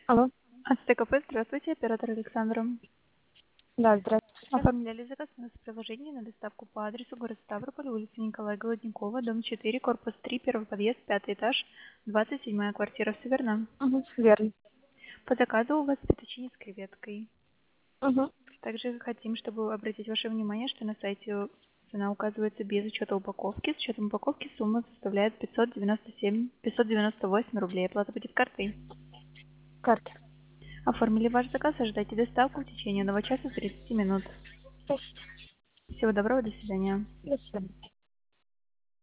Алло. ТКП, здравствуйте, оператор Александра. Да, здравствуйте. Оформляли заказ у нас в приложении на доставку по адресу город Ставрополь, улица Николая Голодникова, дом 4, корпус 3, первый подъезд, 5 этаж, 27-я квартира, все верно? Угу, верно. По заказу у вас фетучини с креветкой. Угу. Также хотим, чтобы обратить ваше внимание, что на сайте цена указывается без учета упаковки. С учетом упаковки сумма составляет 598 рублей. Оплата будет картой. Карта. Оформили ваш заказ, ожидайте доставку в течение 1 часа 30 минут. Спасибо. Всего доброго, до свидания. До свидания.